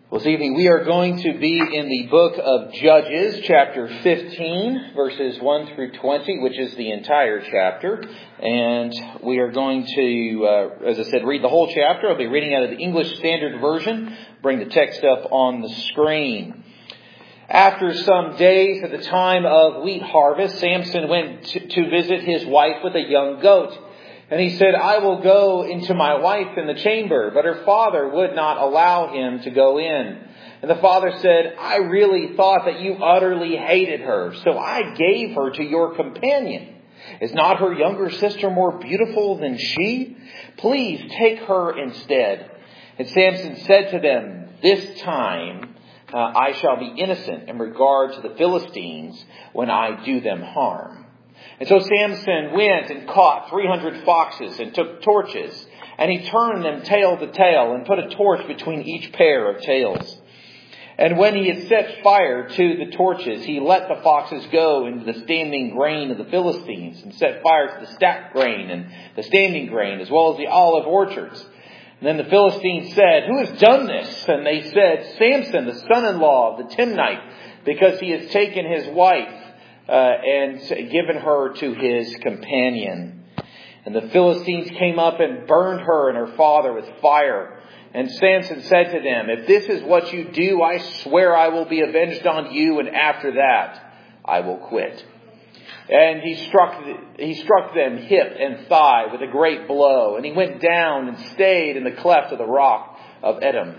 Well, this evening we are going to be in the book of Judges, chapter 15, verses 1 through 20, which is the entire chapter. And we are going to, as I said, read the whole chapter. I'll be reading out of the English Standard Version. Bring the text up on the screen. After some days at the time of wheat harvest, Samson went to visit his wife with a young goat. And he said, "I will go into my wife in the chamber." But her father would not allow him to go in. And the father said, "I really thought that you utterly hated her, so I gave her to your companion. Is not her younger sister more beautiful than she? Please take her instead." And Samson said to them, "This time I shall be innocent in regard to the Philistines when I do them harm." And so Samson went and caught 300 foxes and took torches, and he turned them tail to tail and put a torch between each pair of tails. And when he had set fire to the torches, he let the foxes go into the standing grain of the Philistines and set fire to the stacked grain and the standing grain, as well as the olive orchards. And then the Philistines said, "Who has done this?" And they said, "Samson, the son-in-law of the Timnite, because he has taken his wife and given her to his companion." And the Philistines came up and burned her and her father with fire. And Samson said to them, "If this is what you do, I swear I will be avenged on you, and after that I will quit." And he struck them hip and thigh with a great blow. And he went down and stayed in the cleft of the rock of Edom.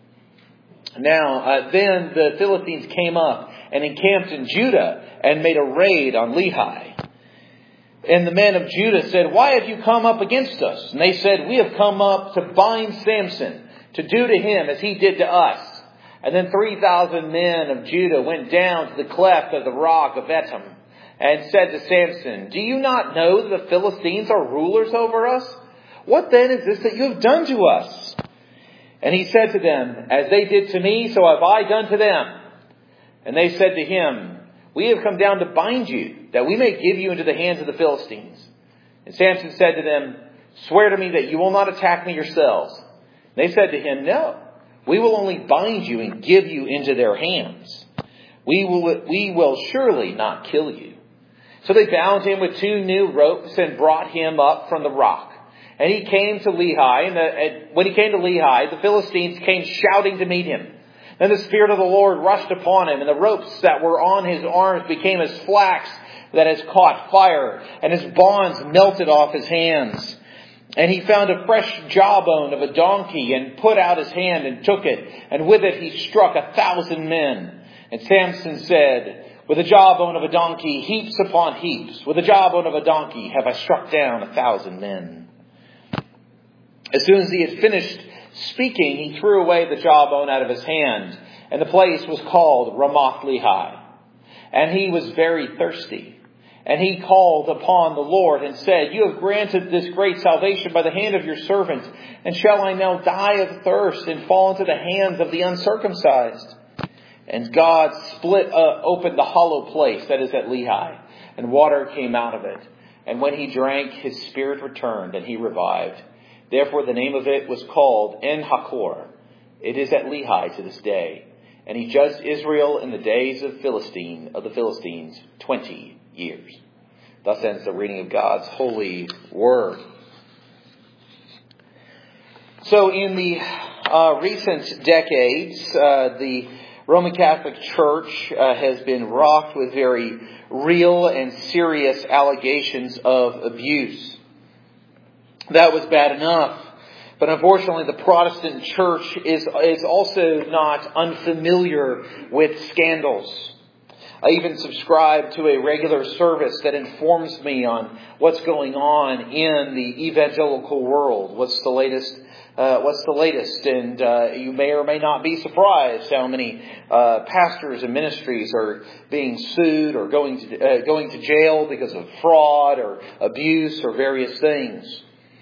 Now, then the Philistines came up and encamped in Judah and made a raid on Lehi. And the men of Judah said, "Why have you come up against us?" And they said, "We have come up to bind Samson, to do to him as he did to us." And then 3,000 men of Judah went down to the cleft of the rock of Etam and said to Samson, "Do you not know that the Philistines are rulers over us? What then is this that you have done to us?" And he said to them, "As they did to me, so have I done to them." And they said to him, "We have come down to bind you, that we may give you into the hands of the Philistines." And Samson said to them, "Swear to me that you will not attack me yourselves." And they said to him, "No, we will only bind you and give you into their hands. We will surely not kill you." So they bound him with 2 new ropes and brought him up from the rock. And he came to Lehi, and when he came to Lehi, the Philistines came shouting to meet him. Then the Spirit of the Lord rushed upon him, and the ropes that were on his arms became as flax that has caught fire, and his bonds melted off his hands. And he found a fresh jawbone of a donkey, and put out his hand and took it, and with it he struck 1,000 men. And Samson said, "With the jawbone of a donkey, heaps upon heaps. With the jawbone of a donkey have I struck down 1,000 men." As soon as he had finished speaking, he threw away the jawbone out of his hand, and the place was called Ramoth Lehi. And he was very thirsty. And he called upon the Lord and said, "You have granted this great salvation by the hand of your servant. And shall I now die of thirst and fall into the hands of the uncircumcised?" And God split open the hollow place that is at Lehi, and water came out of it. And when he drank, his spirit returned, and he revived. Therefore the name of it was called En-Hakkore. It is at Lehi to this day. And he judged Israel in the days of the Philistines 20 years. Thus ends the reading of God's holy word. So in the recent decades, the Roman Catholic Church has been rocked with very real and serious allegations of abuse. That was bad enough. But unfortunately, the Protestant Church is also not unfamiliar with scandals. I even subscribe to a regular service that informs me on what's going on in the evangelical world. What's the latest? And you may or may not be surprised how many pastors and ministries are being sued or going to jail because of fraud or abuse or various things.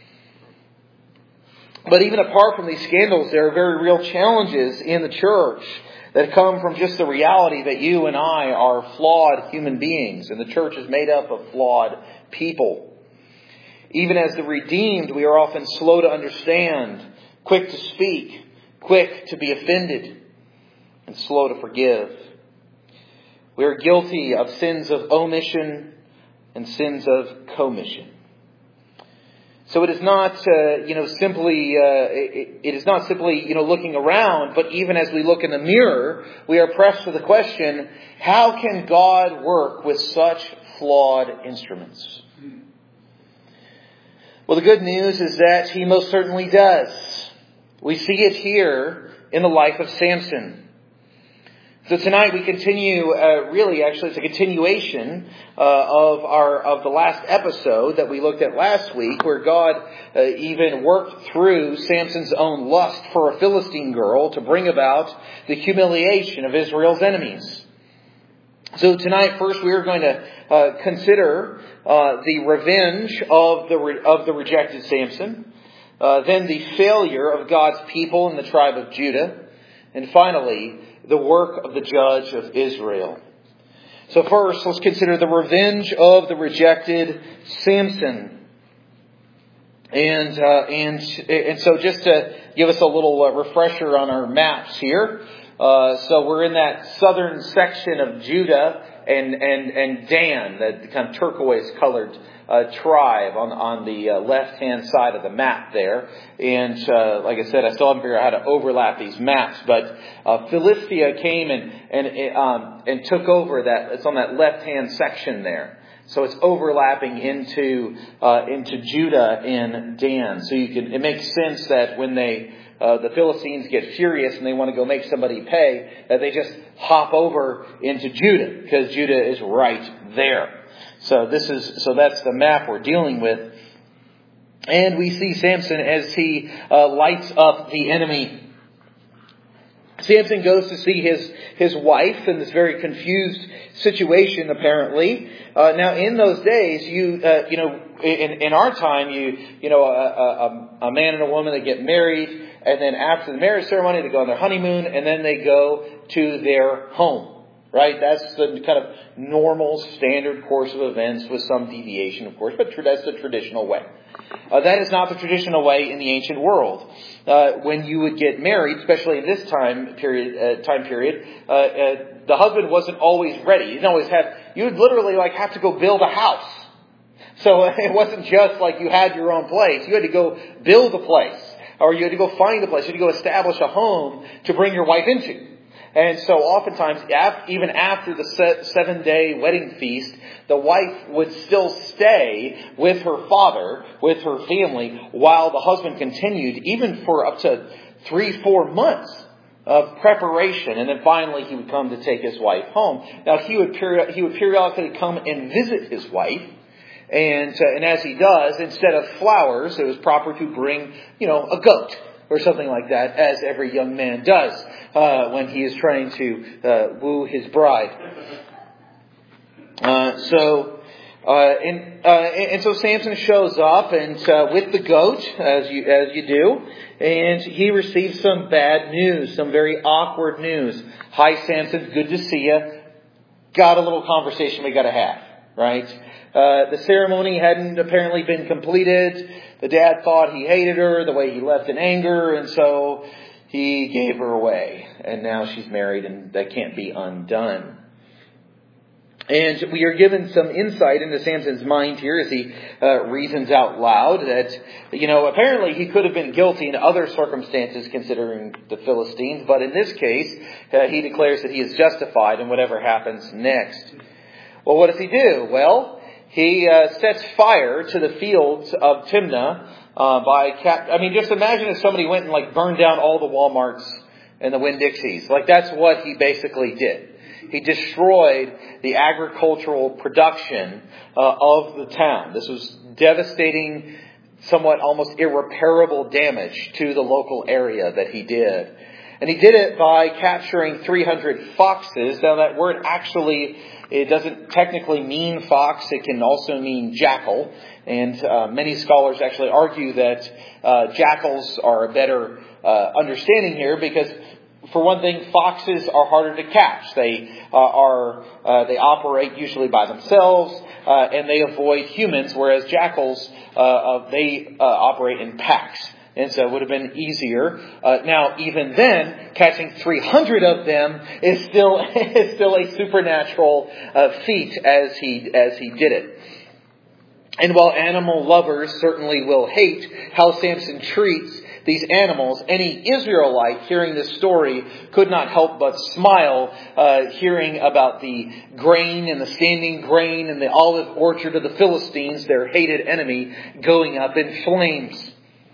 But even apart from these scandals, there are very real challenges in the church that come from just the reality that you and I are flawed human beings, and the church is made up of flawed people. Even as the redeemed, we are often slow to understand, quick to speak, quick to be offended. and slow to forgive. We are guilty of sins of omission and sins of commission. So it is not, simply looking around, but even as we look in the mirror, we are pressed with the question, how can God work with such flawed instruments? Well, the good news is that He most certainly does. We see it here in the life of Samson. So tonight we continue, it's a continuation of the last episode that we looked at last week, where God even worked through Samson's own lust for a Philistine girl to bring about the humiliation of Israel's enemies. So tonight, first, we are going to consider the revenge of the rejected Samson, then the failure of God's people in the tribe of Judah, and finally, the work of the judge of Israel. So first, let's consider the revenge of the rejected Samson. And so just to give us a little refresher on our maps here. So we're in that southern section of Judah and Dan, the kind of turquoise colored tribe on the left-hand side of the map there. And like I said, I still haven't figured out how to overlap these maps. But Philistia came and took over that. It's on that left-hand section there. So it's overlapping into Judah and Dan. So it makes sense that when the Philistines get furious and they want to go make somebody pay, that they just hop over into Judah, because Judah is right there. So that's the map we're dealing with. And we see Samson as he lights up the enemy. Samson goes to see his wife in this very confused situation, apparently. Now, in those days, in our time, a man and a woman, they get married, and then after the marriage ceremony, they go on their honeymoon, and then they go to their home. Right? That's the kind of normal, standard course of events, with some deviation, of course, but that's the traditional way. That is not the traditional way in the ancient world. When you would get married, especially in this time period, the husband wasn't always ready. You would literally have to go build a house. So it wasn't just like you had your own place. You had to go build a place, or you had to go find a place. You had to go establish a home to bring your wife into. And so oftentimes, even after the 7-day wedding feast, the wife would still stay with her father, with her family, while the husband continued, even for up to 3-4 months of preparation. And then finally he would come to take his wife home. Now he would periodically come and visit his wife. And as he does, instead of flowers, it was proper to bring, a goat or something like that, as every young man does when he is trying to woo his bride. So Samson shows up and with the goat, as you do, and he receives some bad news, some very awkward news. Hi, Samson, good to see you. Got a little conversation we got to have, right? The ceremony hadn't apparently been completed. The dad thought he hated her the way he left in anger, and so he gave her away. And now she's married, and that can't be undone. And we are given some insight into Samson's mind here as he reasons out loud that, apparently he could have been guilty in other circumstances considering the Philistines. But in this case, he declares that he is justified in whatever happens next. Well, what does he do? Well, he sets fire to the fields of Timnah just imagine if somebody went and burned down all the Walmarts and the Winn-Dixies. That's what he basically did. He destroyed the agricultural production of the town. This was devastating, somewhat almost irreparable damage to the local area that he did. And he did it by capturing 300 foxes. Now that word actually, it doesn't technically mean fox. It can also mean jackal. And many scholars actually argue that jackals are a better understanding here because, for one thing, foxes are harder to catch. They operate usually by themselves, and they avoid humans, whereas jackals, they operate in packs. And so it would have been easier. Now, even then, catching 300 of them is still a supernatural feat as he did it. And while animal lovers certainly will hate how Samson treats these animals, any Israelite hearing this story could not help but smile, hearing about the grain and the standing grain and the olive orchard of the Philistines, their hated enemy, going up in flames.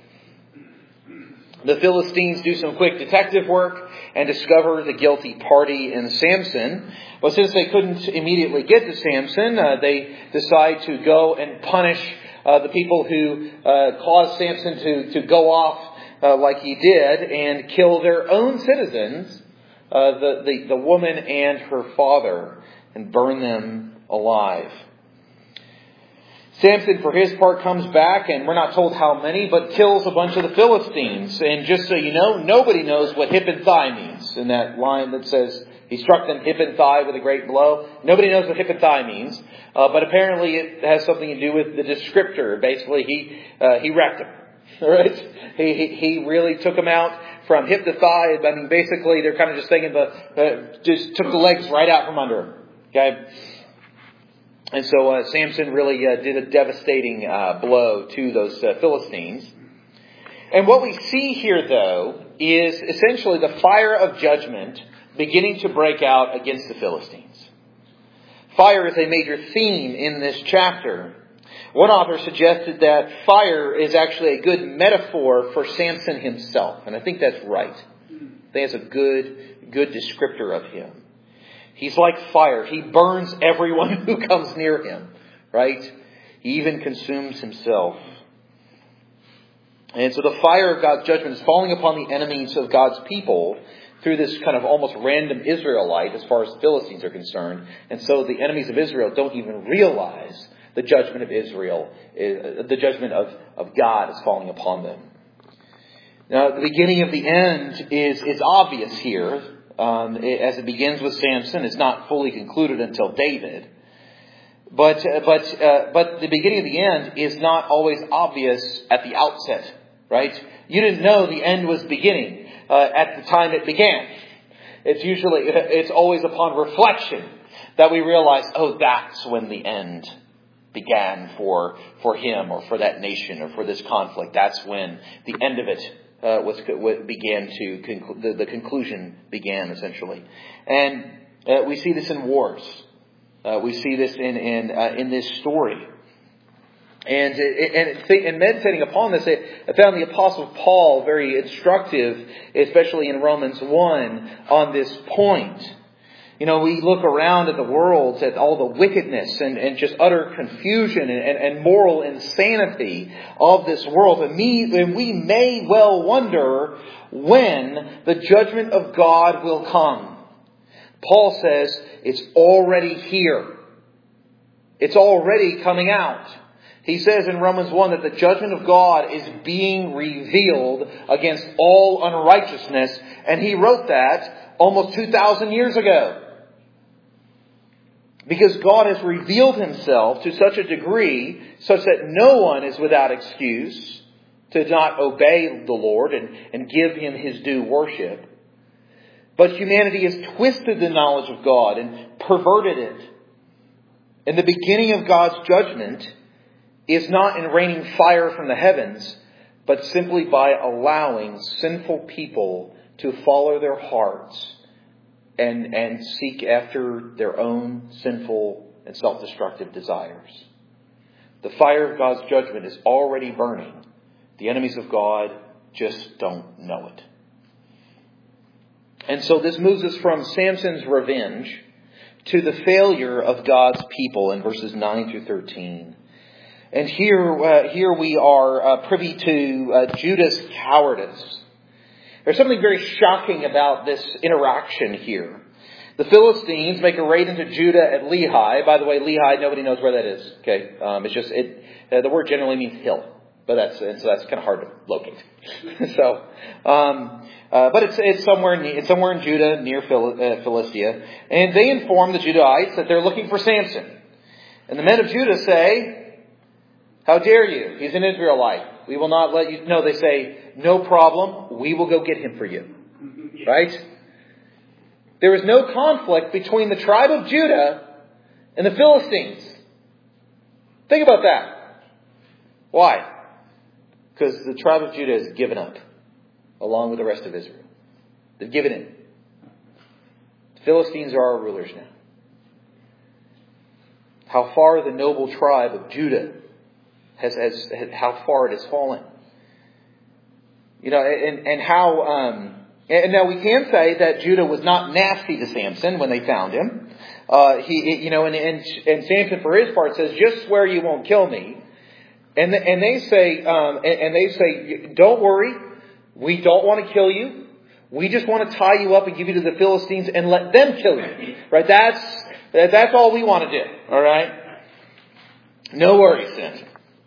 The Philistines do some quick detective work and discover the guilty party in Samson. But since they couldn't immediately get to Samson, they decide to go and punish the people who caused Samson to go off like he did and kill their own citizens, the woman and her father, and burn them alive. Samson, for his part, comes back, and we're not told how many, but kills a bunch of the Philistines. And just so you know, nobody knows what hip and thigh means. In that line that says, he struck them hip and thigh with a great blow. Nobody knows what hip and thigh means. But apparently it has something to do with the descriptor. Basically, he wrecked them. All right? He really took them out from hip to thigh. I mean, basically, they're kind of just thinking, just took the legs right out from under him. Okay? And so Samson really did a devastating blow to those Philistines. And what we see here, though, is essentially the fire of judgment beginning to break out against the Philistines. Fire is a major theme in this chapter. One author suggested that fire is actually a good metaphor for Samson himself. And I think that's right. I think that's a good descriptor of him. He's like fire. He burns everyone who comes near him, right? He even consumes himself. And so the fire of God's judgment is falling upon the enemies of God's people through this kind of almost random Israelite as far as the Philistines are concerned. And so the enemies of Israel don't even realize the judgment of Israel, the judgment of God is falling upon them. Now, the beginning of the end is obvious here. As it begins with Samson, it's not fully concluded until David. But the beginning of the end is not always obvious at the outset, right? You didn't know the end was beginning at the time it began. It's always upon reflection that we realize, oh, that's when the end began for him or for that nation or for this conflict. That's when the end of it the conclusion began, essentially. And we see this in wars. We see this in this story. And meditating upon this, I found the Apostle Paul very instructive, especially in Romans 1, on this point. You know, we look around at the world, at all the wickedness and just utter confusion and moral insanity of this world. And we may well wonder when the judgment of God will come. Paul says it's already here. It's already coming out. He says in Romans 1 that the judgment of God is being revealed against all unrighteousness. And he wrote that almost 2,000 years ago. Because God has revealed himself to such a degree such that no one is without excuse to not obey the Lord and give him his due worship. But humanity has twisted the knowledge of God and perverted it. And the beginning of God's judgment is not in raining fire from the heavens, but simply by allowing sinful people to follow their hearts and seek after their own sinful and self-destructive desires. The fire of God's judgment is already burning. The enemies of God just don't know it. And so this moves us from Samson's revenge to the failure of God's people in verses 9 through 13. And here we are privy to Judah's cowardice. There's something very shocking about this interaction here. The Philistines make a raid into Judah at Lehi. By the way, Lehi, nobody knows where that is. Okay, it's just the word generally means hill, but that's kind of hard to locate. But it's somewhere in Judah near Philistia, and they inform the Judahites that they're looking for Samson. And the men of Judah say, How dare you? He's an Israelite. We will not let you. No, they say, no problem. We will go get him for you. Right? There is no conflict between the tribe of Judah and the Philistines. Think about that. Why? Because the tribe of Judah has given up, along with the rest of Israel. They've given in. The Philistines are our rulers now. How far the noble tribe of Judah how far it has fallen. You know, and how. And now we can say that Judah was not nasty to Samson when they found him. And Samson, for his part, says, "Just swear you won't kill me." And they say, "Don't worry, we don't want to kill you. We just want to tie you up and give you to the Philistines and let them kill you." Right? That's all we want to do. All right. No worries, Samson.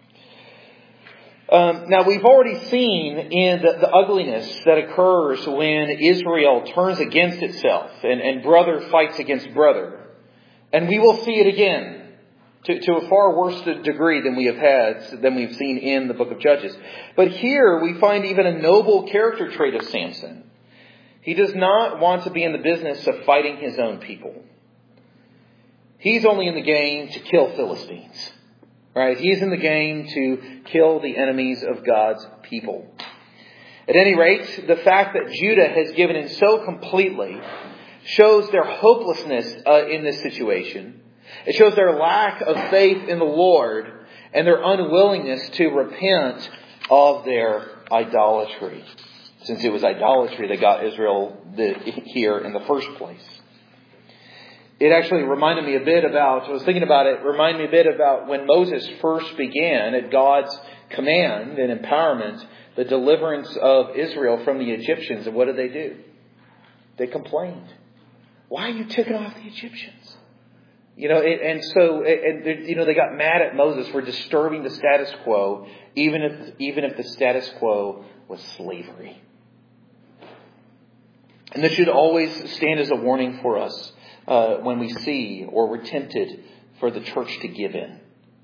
Now, we've already seen in the ugliness that occurs when Israel turns against itself and brother fights against brother. And we will see it again to a far worse degree than we've seen in the book of Judges. But here we find even a noble character trait of Samson. He does not want to be in the business of fighting his own people. He's only in the game to kill Philistines. Right? He's in the game to kill the enemies of God's people. At any rate, the fact that Judah has given in so completely shows their hopelessness in this situation. It shows their lack of faith in the Lord and their unwillingness to repent of their idolatry. Since it was idolatry that got Israel here in the first place. It actually reminded me a bit about, when Moses first began at God's command and empowerment, the deliverance of Israel from the Egyptians. And what did they do? They complained. Why are you taking off the Egyptians? They got mad at Moses for disturbing the status quo, even if the status quo was slavery. And this should always stand as a warning for us. When we see or we're tempted for the church to give in.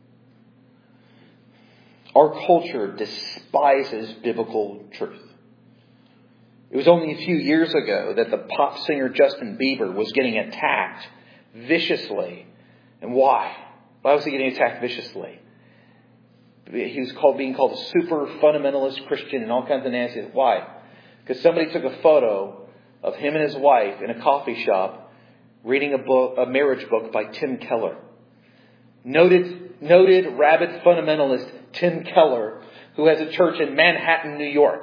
Our culture despises biblical truth. It was only a few years ago that the pop singer Justin Bieber was getting attacked viciously. And why? Why was he getting attacked viciously? He was being called a super fundamentalist Christian and all kinds of nasty. Why? Because somebody took a photo of him and his wife in a coffee shop reading a marriage book by Tim Keller. Noted rabid fundamentalist Tim Keller, who has a church in Manhattan, New York.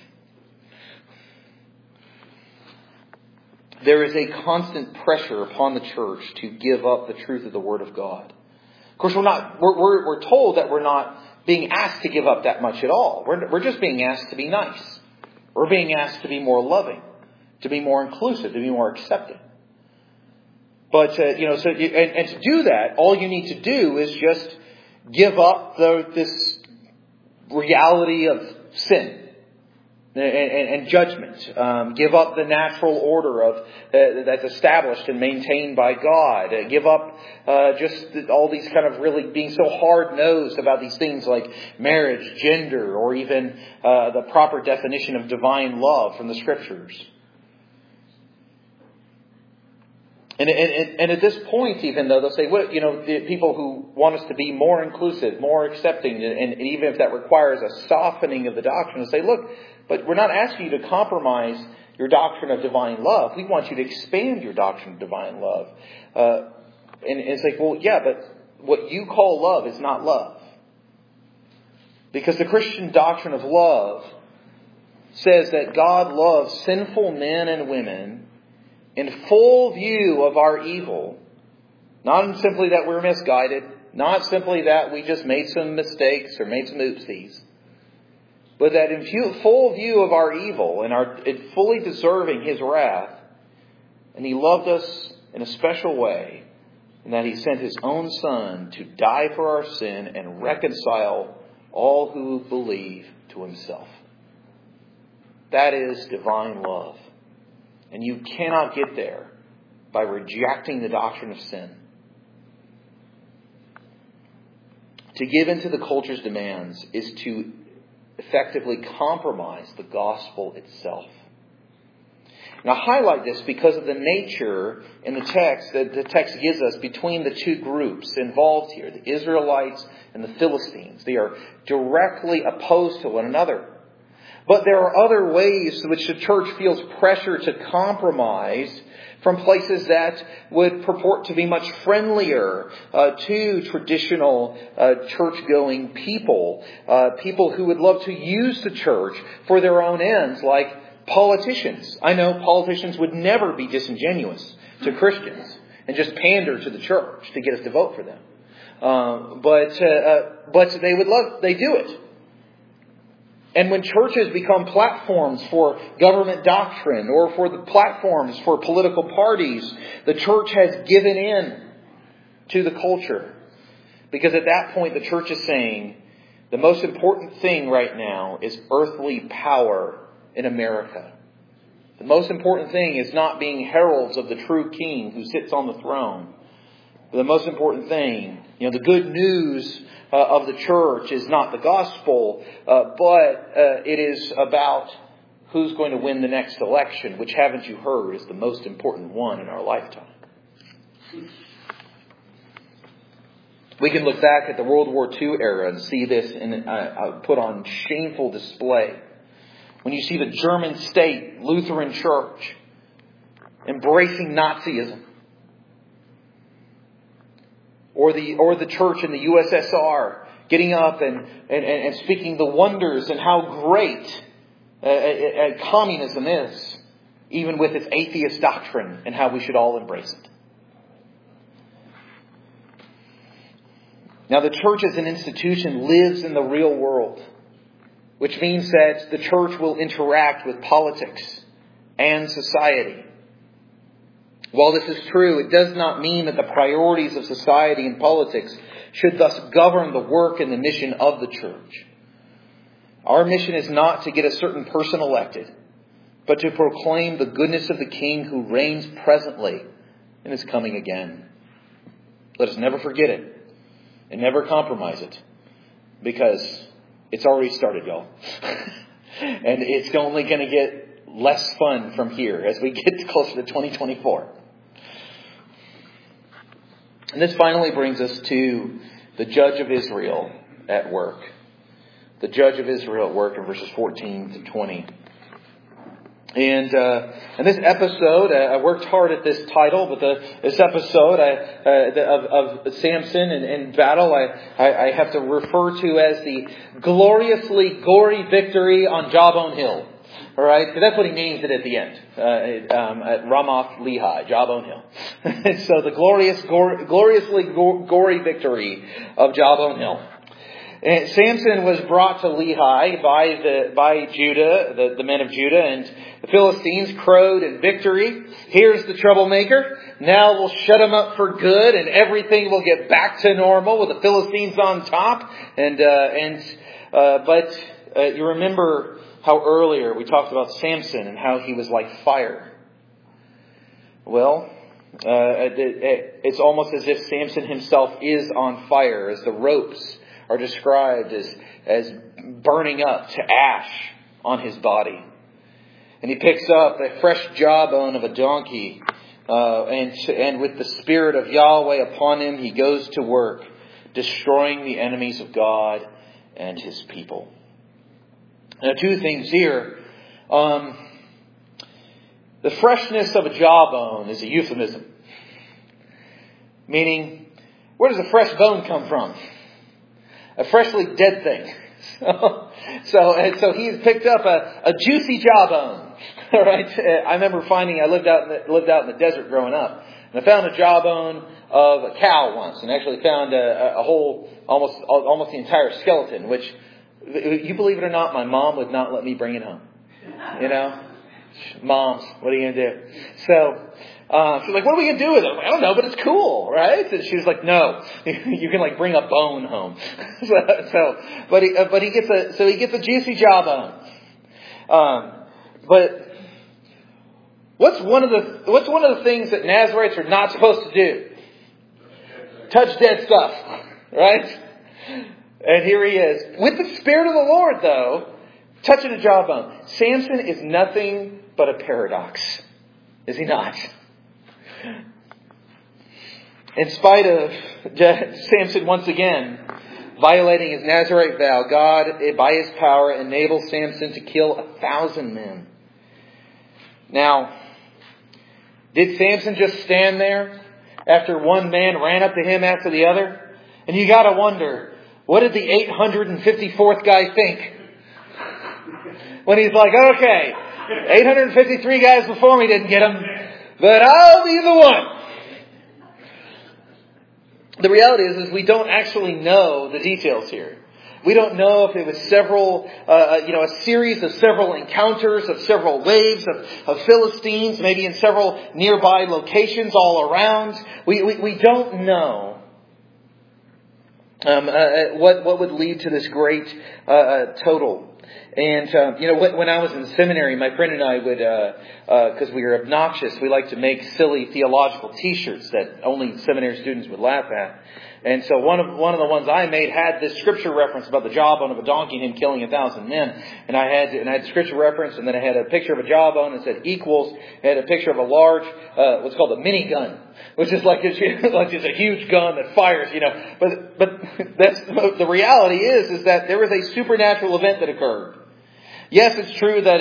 There is a constant pressure upon the church to give up the truth of the Word of God. Of course, we're told that we're not being asked to give up that much at all. We're just being asked to be nice. We're being asked to be more loving, to be more inclusive, to be more accepting. But, to do that, all you need to do is just give up this reality of sin and judgment. Give up the natural order that's established and maintained by God. Give up just all these kind of really being so hard-nosed about these things like marriage, gender, or even the proper definition of divine love from the Scriptures. And at this point, even though they'll say, well, the people who want us to be more inclusive, more accepting, and even if that requires a softening of the doctrine, will say, look, but we're not asking you to compromise your doctrine of divine love. We want you to expand your doctrine of divine love. And it's like, well, yeah, but what you call love is not love. Because the Christian doctrine of love says that God loves sinful men and women in full view of our evil, not simply that we're misguided, not simply that we just made some mistakes or made some oopsies, but that in full view of our evil and are fully deserving His wrath, and He loved us in a special way, and that He sent His own Son to die for our sin and reconcile all who believe to Himself. That is divine love. And you cannot get there by rejecting the doctrine of sin. To give into the culture's demands is to effectively compromise the gospel itself. And I highlight this because of the nature in the text that the text gives us between the two groups involved here, the Israelites and the Philistines. They are directly opposed to one another. But there are other ways in which the church feels pressure to compromise from places that would purport to be much friendlier to traditional church-going people. People who would love to use the church for their own ends, like politicians. I know politicians would never be disingenuous to Christians and just pander to the church to get us to vote for them. But they do it. And when churches become platforms for government doctrine or for the platforms for political parties, the church has given in to the culture. Because at that point, the church is saying, the most important thing right now is earthly power in America. The most important thing is not being heralds of the true king who sits on the throne. The most important thing, the good news of the church is not the gospel, but it is about who's going to win the next election, which, haven't you heard, is the most important one in our lifetime. We can look back at the World War II era and see this put on shameful display. When you see the German state Lutheran church embracing Nazism, or the church in the USSR getting up and speaking the wonders and how great communism is, even with its atheist doctrine, and how we should all embrace it. Now, the church as an institution lives in the real world, which means that the church will interact with politics and society. While this is true, it does not mean that the priorities of society and politics should thus govern the work and the mission of the church. Our mission is not to get a certain person elected, but to proclaim the goodness of the King who reigns presently and is coming again. Let us never forget it and never compromise it, because it's already started, y'all. And it's only going to get less fun from here as we get closer to 2024. And this finally brings us to the judge of Israel at work. The judge of Israel at work in verses 14 to 20. And this episode, I worked hard at this title, but this episode of Samson in battle, I have to refer to as the gloriously gory victory on Jawbone Hill. All right, because that's what he names it at the end, at Ramoth Lehi, Jawbone Hill. So the gloriously gory victory of Jawbone Hill. And Samson was brought to Lehi by Judah, the men of Judah, and the Philistines crowed in victory. Here's the troublemaker. Now we'll shut him up for good, and everything will get back to normal with the Philistines on top. But you remember how earlier we talked about Samson and how he was like fire. Well, it's almost as if Samson himself is on fire, as the ropes are described as burning up to ash on his body. And he picks up a fresh jawbone of a donkey, and with the Spirit of Yahweh upon him, he goes to work, destroying the enemies of God and His people. Now, two things here. The freshness of a jawbone is a euphemism. Meaning, where does a fresh bone come from? A freshly dead thing. So he's picked up a juicy jawbone. All right. I remember I lived out in the desert growing up, and I found a jawbone of a cow once, and actually found a whole almost the entire skeleton, which, you believe it or not, my mom would not let me bring it home. Moms, what are you going to do? So she's like, what are we going to do with it? I don't know, but it's cool, right? And she was like, no, you can bring a bone home. But he gets a juicy jawbone. But what's one of the things that Nazarites are not supposed to do? Touch dead stuff, right? And here he is, with the Spirit of the Lord, though, touching a jawbone. Samson is nothing but a paradox. Is he not? In spite of Samson once again violating his Nazirite vow, God, by His power, enables Samson to kill 1,000 men. Now, did Samson just stand there after one man ran up to him after the other? And you got to wonder, what did the 854th guy think? When he's like, okay, 853 guys before me didn't get him, but I'll be the one. The reality is we don't actually know the details here. We don't know if it was a series of several encounters, of several waves of Philistines, maybe in several nearby locations all around. We don't know what would lead to this great total. And, when I was in seminary, my friend and I would, because we were obnoxious, we like to make silly theological t-shirts that only seminary students would laugh at. And so one of the ones I made had this scripture reference about the jawbone of a donkey and him killing 1,000 men. And I had scripture reference, and then I had a picture of a jawbone and said equals. I had a picture of a large, what's called a minigun, which is like just a huge gun that fires, But that's the reality is that there was a supernatural event that occurred. Yes, it's true that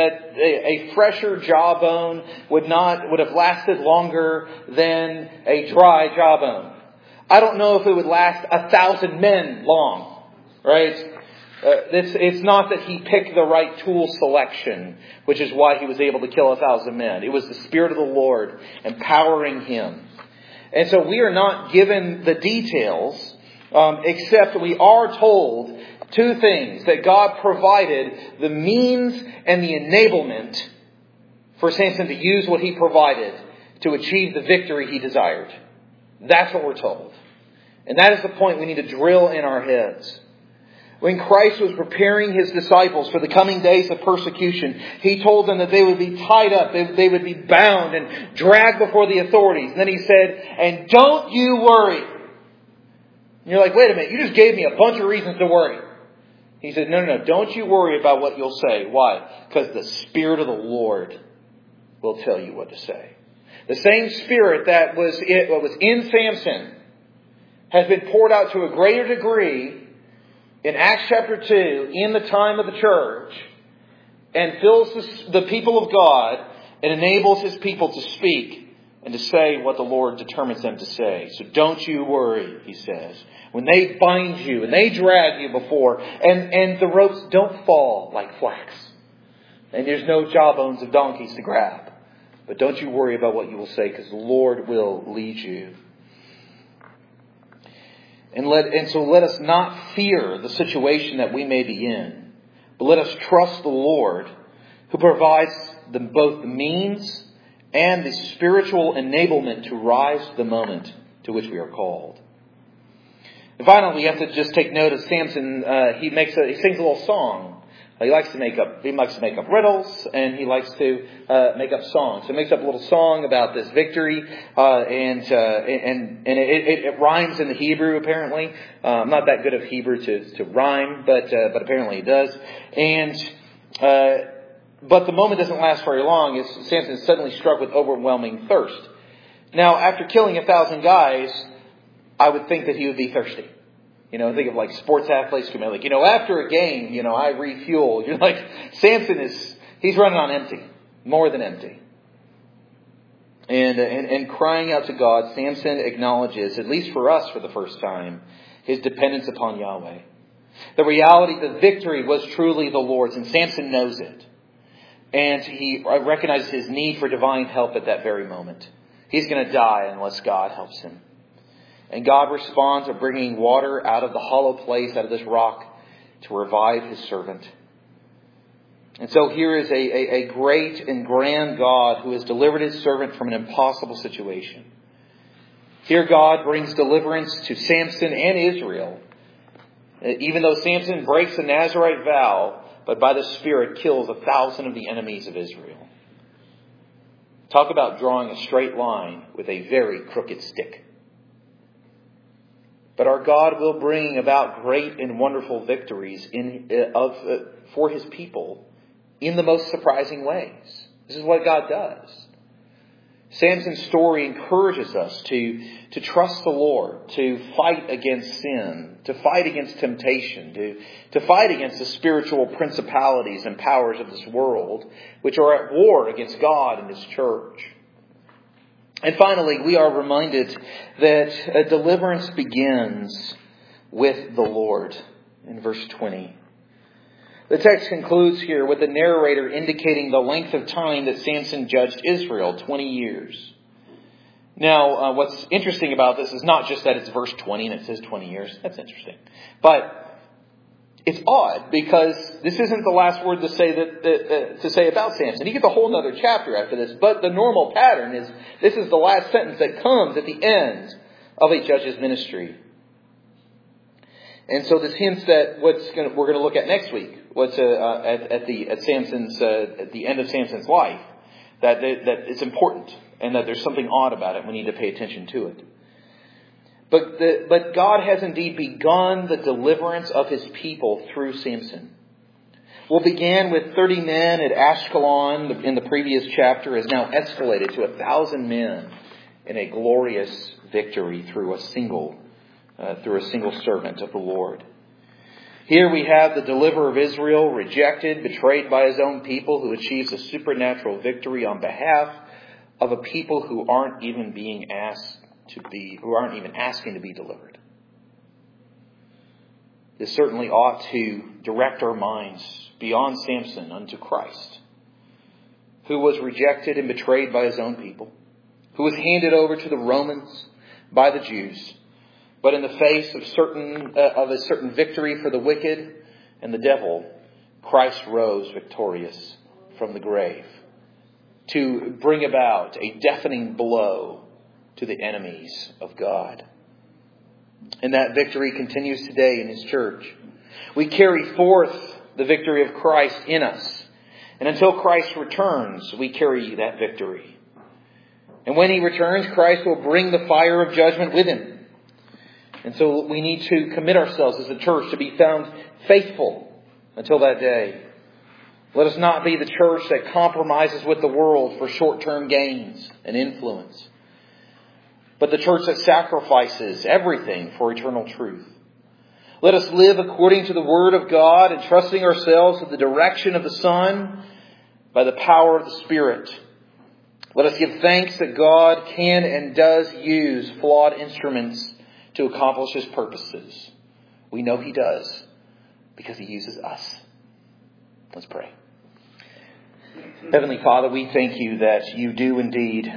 a fresher jawbone would have lasted longer than a dry jawbone. I don't know if it would last 1,000 men long, right? It's not that he picked the right tool selection, which is why he was able to kill 1,000 men. It was the Spirit of the Lord empowering him. And so we are not given the details, except we are told two things: that God provided the means and the enablement for Samson to use what he provided to achieve the victory he desired. That's what we're told. And that is the point we need to drill in our heads. When Christ was preparing His disciples for the coming days of persecution, He told them that they would be tied up, they would be bound and dragged before the authorities. And then He said, and don't you worry. And you're like, wait a minute, you just gave me a bunch of reasons to worry. He said, no, don't you worry about what you'll say. Why? Because the Spirit of the Lord will tell you what to say. The same Spirit that was in Samson has been poured out to a greater degree in Acts chapter 2 in the time of the church, and fills the people of God and enables His people to speak and to say what the Lord determines them to say. So don't you worry, He says. When they bind you and they drag you before, and the ropes don't fall like flax, and there's no jawbones of donkeys to grab. But don't you worry about what you will say, because the Lord will lead you. And so let us not fear the situation that we may be in, but let us trust the Lord, who provides both the means and the spiritual enablement to rise to the moment to which we are called. And finally, we have to just take note of Samson. He sings a little song. He likes to make up riddles, and he likes to make up songs. So he makes up a little song about this victory, and it rhymes in the Hebrew. Apparently, I'm not that good of Hebrew to rhyme, but apparently it does. But the moment doesn't last very long, as Samson is suddenly struck with overwhelming thirst. Now, after killing 1,000 guys, I would think that he would be thirsty. Think of like sports athletes who may after a game, I refuel. You're like, Samson he's running on empty, more than empty. And crying out to God, Samson acknowledges, at least for us for the first time, his dependence upon Yahweh. The reality, the victory was truly the Lord's, and Samson knows it. And he recognizes his need for divine help at that very moment. He's going to die unless God helps him. And God responds by bringing water out of the hollow place, out of this rock, to revive His servant. And so here is a great and grand God who has delivered His servant from an impossible situation. Here God brings deliverance to Samson and Israel, even though Samson breaks the Nazirite vow, but by the Spirit kills 1,000 of the enemies of Israel. Talk about drawing a straight line with a very crooked stick. But our God will bring about great and wonderful victories for His people in the most surprising ways. This is what God does. Samson's story encourages us to trust the Lord, to fight against sin, to fight against temptation, to fight against the spiritual principalities and powers of this world, which are at war against God and His church. And finally, we are reminded that a deliverance begins with the Lord in verse 20. The text concludes here with the narrator indicating the length of time that Samson judged Israel, 20 years. Now, what's interesting about this is not just that it's verse 20 and it says 20 years. That's interesting. But it's odd because this isn't the last word to say about Samson. You get the whole other chapter after this. But the normal pattern is this is the last sentence that comes at the end of a judge's ministry. And so this hints that we're going to look at next week, what's at the end of Samson's life, that it's important and that there's something odd about it. We need to pay attention to it. But God has indeed begun the deliverance of His people through Samson. What began with 30 men at Ashkelon in the previous chapter has now escalated to 1,000 men in a glorious victory through a single servant of the Lord. Here we have the deliverer of Israel, rejected, betrayed by his own people, who achieves a supernatural victory on behalf of a people who aren't even asking to be delivered. This certainly ought to direct our minds beyond Samson unto Christ, who was rejected and betrayed by his own people, who was handed over to the Romans by the Jews, but in the face of a certain victory for the wicked and the devil, Christ rose victorious from the grave to bring about a deafening blow to the enemies of God. And that victory continues today in His church. We carry forth the victory of Christ in us. And until Christ returns, we carry that victory. And when He returns, Christ will bring the fire of judgment with Him. And so we need to commit ourselves as a church to be found faithful until that day. Let us not be the church that compromises with the world for short-term gains and influence, but the church that sacrifices everything for eternal truth. Let us live according to the Word of God, entrusting ourselves to the direction of the Son by the power of the Spirit. Let us give thanks that God can and does use flawed instruments to accomplish His purposes. We know He does because He uses us. Let's pray. Heavenly Father, we thank You that You do indeed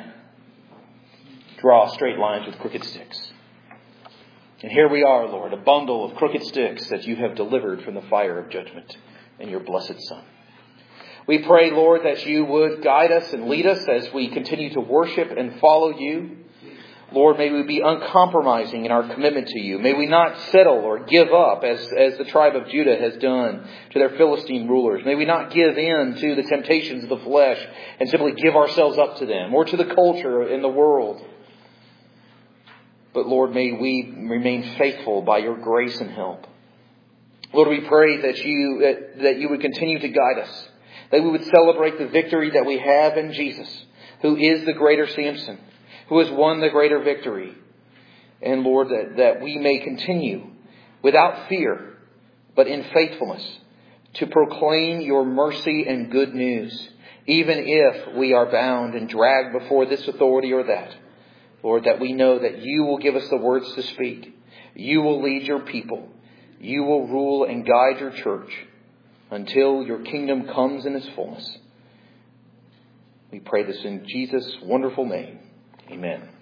draw straight lines with crooked sticks. And here we are, Lord, a bundle of crooked sticks that You have delivered from the fire of judgment in Your blessed Son. We pray, Lord, that You would guide us and lead us as we continue to worship and follow You. Lord, may we be uncompromising in our commitment to You. May we not settle or give up as the tribe of Judah has done to their Philistine rulers. May we not give in to the temptations of the flesh and simply give ourselves up to them or to the culture in the world. But Lord, may we remain faithful by Your grace and help. Lord, we pray that You would continue to guide us, that we would celebrate the victory that we have in Jesus, who is the greater Samson, who has won the greater victory. And Lord, that we may continue without fear, but in faithfulness, to proclaim Your mercy and good news, even if we are bound and dragged before this authority or that. Lord, that we know that You will give us the words to speak. You will lead Your people. You will rule and guide Your church until Your kingdom comes in its fullness. We pray this in Jesus' wonderful name. Amen.